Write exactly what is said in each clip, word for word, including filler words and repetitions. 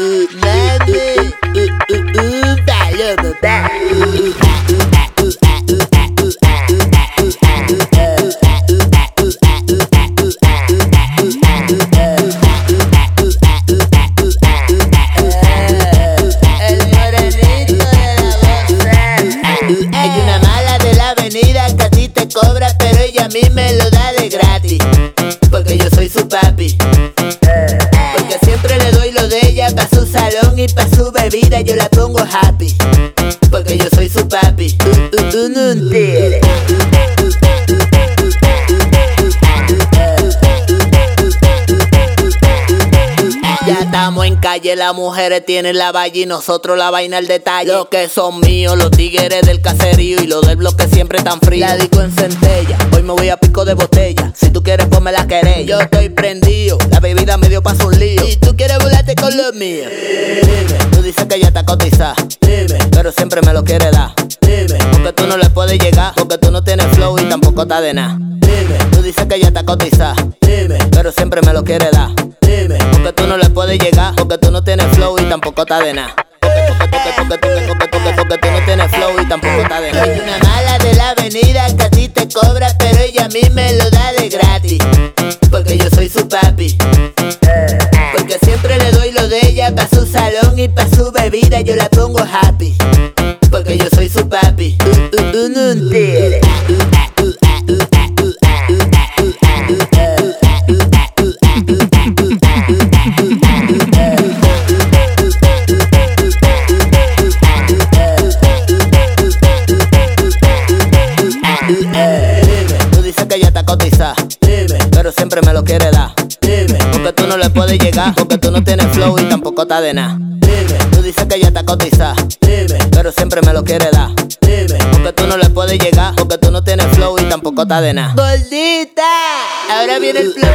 uh, mami, uh, uh, uh, paloma, pa. Uh, uh, uh, uh, uh, uh, uh, uh, hay una mala de la avenida que a ti te cobra, pero ella a mí me lo da de gratis, porque yo soy su papi. Porque siempre le doy lo de ella pa' su salón y pa' su bebida yo la pongo happy, porque yo soy su papi. Tú no entiendes. Ya estamos en calle, las mujeres tienen la valla y nosotros la vaina al detalle. Los que son míos, los tigres del caserío y los del bloque siempre tan fríos. La digo en centella, hoy me voy a pico de botella. Si tú quieres ponme la querella, yo estoy prendido, la bebida me dio paso un lío. Y tú quieres burlarte con lo mío. Dime, tú dices que ya está cotizada. Dime, pero siempre me lo quieres dar. Dime, porque tú no le puedes llegar, porque tú no tienes flow y tampoco está de nada. Dime, tú dices que ya está cotizada. Dime, pero siempre me lo quieres dar. Dime, porque tú no le puedes llegar, porque tú no tienes flow y tampoco está de nada. Porque, porque, porque, porque, porque, porque, porque tú no tienes flow y tampoco está de nada. Hay una mala de la avenida que a ti te cobra, pero ella a mí me lo da de gratis, porque yo soy su papi. Porque siempre le doy lo de ella pa' su salón y pa' su bebida yo la pongo happy, porque yo soy su papi. Tú no entiendes. Tú dices que ya está cotizada. Dime, pero siempre me lo quieres dar. Dime, porque tú no le puedes llegar, porque tú no tienes flow y tampoco está de nada. Dime, tú dices que ya está cotizada. Dime, pero siempre me lo quieres dar. Dime, porque tú no le puedes llegar, porque tú no tienes flow y tampoco está de nada. Gordita, ahora viene el flow.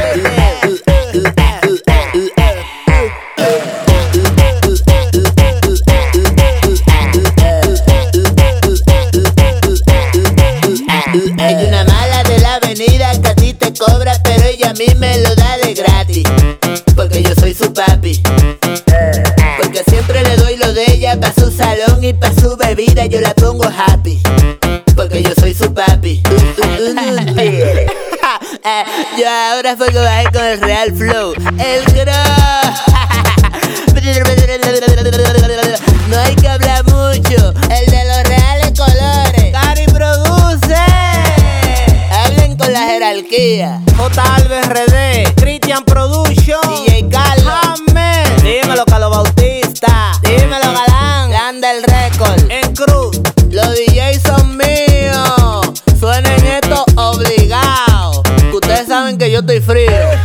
Hay una mala de la avenida que a ti te cobra, pero ella a mí me lo da de gratis, porque yo soy su papi. Porque siempre le doy lo de ella pa' su salón y pa' su bebida yo la pongo happy, porque yo soy su papi. Yo ahora fue que bajé con el Real Flow, el gross. No hay que hablar mucho, el de los reales colores. Cari produce. Hablen con la jerarquía. J. Alves R D, Christian Production, D J Carlos. Amén. Dímelo Carlos Bautista, Dímelo Galán. Landa el récord. en Cruz. Los D Js son míos. Suenen esto obligado, que ustedes saben que yo estoy frío.